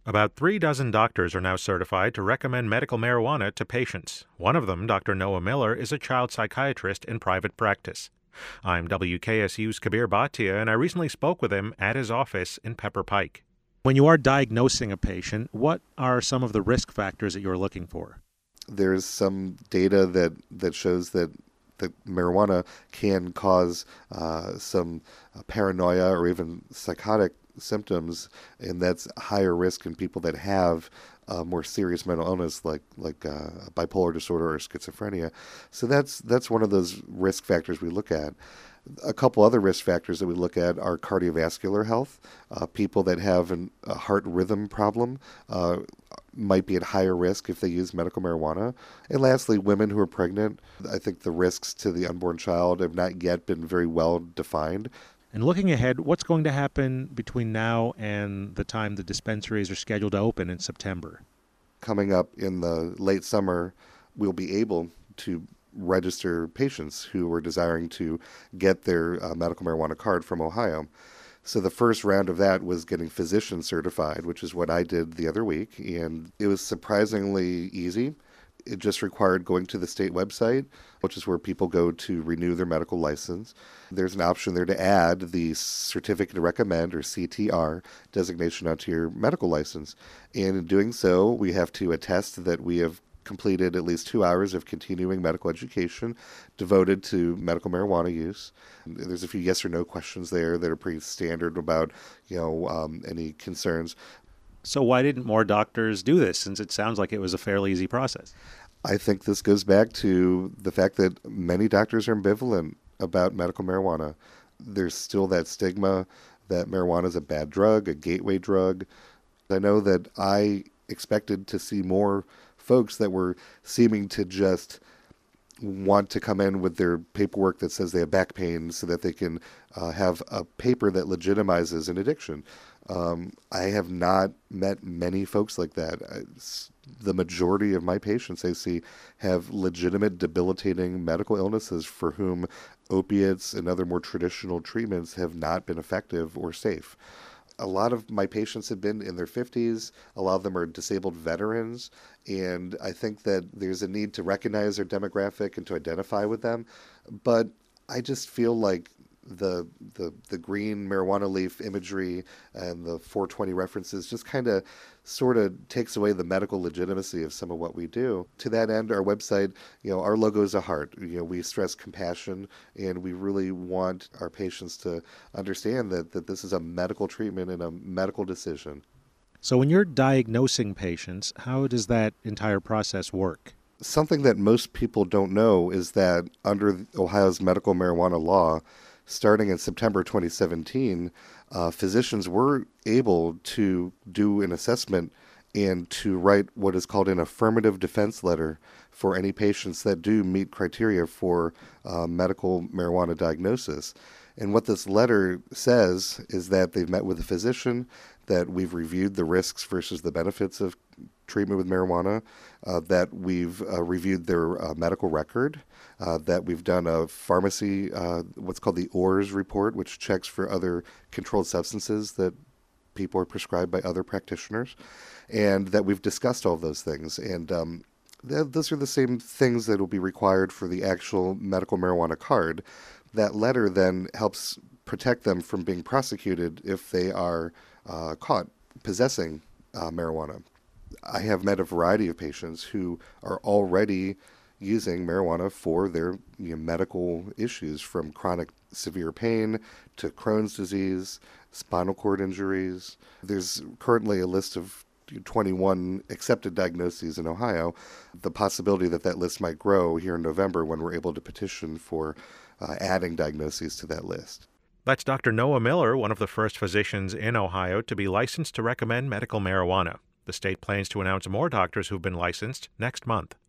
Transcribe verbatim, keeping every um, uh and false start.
About three dozen doctors are now certified to recommend medical marijuana to patients. One of them, Doctor Noah Miller, is a child psychiatrist in private practice. I'm W K S U's Kabir Bhatia, and I recently spoke with him at his office in Pepper Pike. When you are diagnosing a patient, what are some of the risk factors that you're looking for? There's some data that, that shows that that marijuana can cause uh, some uh, paranoia or even psychotic symptoms, and that's higher risk in people that have uh, more serious mental illness like like uh, bipolar disorder or schizophrenia. So that's that's one of those risk factors we look at. A couple other risk factors that we look at are cardiovascular health. Uh, people that have an, a heart rhythm problem uh, might be at higher risk if they use medical marijuana. And lastly, women who are pregnant. I think the risks to the unborn child have not yet been very well defined. And looking ahead, what's going to happen between now and the time the dispensaries are scheduled to open in September? Coming up in the late summer, we'll be able to register patients who are desiring to get their uh, medical marijuana card from Ohio. So the first round of that was getting physician certified, which is what I did the other week, and it was surprisingly easy. It just required going to the state website, which is where people go to renew their medical license. There's an option there to add the Certificate to Recommend, or C T R, designation onto your medical license. And in doing so, we have to attest that we have completed at least two hours of continuing medical education devoted to medical marijuana use. There's a few yes or no questions there that are pretty standard about, you know, um, any concerns. So why didn't more doctors do this, since it sounds like it was a fairly easy process? I think this goes back to the fact that many doctors are ambivalent about medical marijuana. There's still that stigma that marijuana is a bad drug, a gateway drug. I know that I expected to see more folks that were seeming to just want to come in with their paperwork that says they have back pain so that they can uh, have a paper that legitimizes an addiction. Um, I have not met many folks like that. It's, the majority of my patients I see have legitimate debilitating medical illnesses for whom opiates and other more traditional treatments have not been effective or safe. A lot of my patients have been in their fifties. A lot of them are disabled veterans. And I think that there's a need to recognize their demographic and to identify with them. But I just feel like the the the green marijuana leaf imagery and the four twenty references just kind of sort of takes away the medical legitimacy of some of what we do. To that end, our website, you know, our logo is a heart. You know, we stress compassion, and we really want our patients to understand that, that this is a medical treatment and a medical decision. So when you're diagnosing patients, how does that entire process work? Something that most people don't know is that under Ohio's medical marijuana law, starting in September twenty seventeen, uh, physicians were able to do an assessment and to write what is called an affirmative defense letter for any patients that do meet criteria for uh, medical marijuana diagnosis. And what this letter says is that they've met with a physician, that we've reviewed the risks versus the benefits of treatment with marijuana, uh, that we've uh, reviewed their uh, medical record, uh, that we've done a pharmacy, uh, what's called the O R S report, which checks for other controlled substances that people are prescribed by other practitioners, and that we've discussed all of those things. And um, th- those are the same things that will be required for the actual medical marijuana card. That letter then helps protect them from being prosecuted if they are uh, caught possessing uh, marijuana. I have met a variety of patients who are already using marijuana for their you know, medical issues, from chronic severe pain to Crohn's disease, spinal cord injuries. There's currently a list of twenty-one accepted diagnoses in Ohio. The possibility that that list might grow here in November when we're able to petition for uh, adding diagnoses to that list. That's Doctor Noah Miller, one of the first physicians in Ohio to be licensed to recommend medical marijuana. The state plans to announce more doctors who've been licensed next month.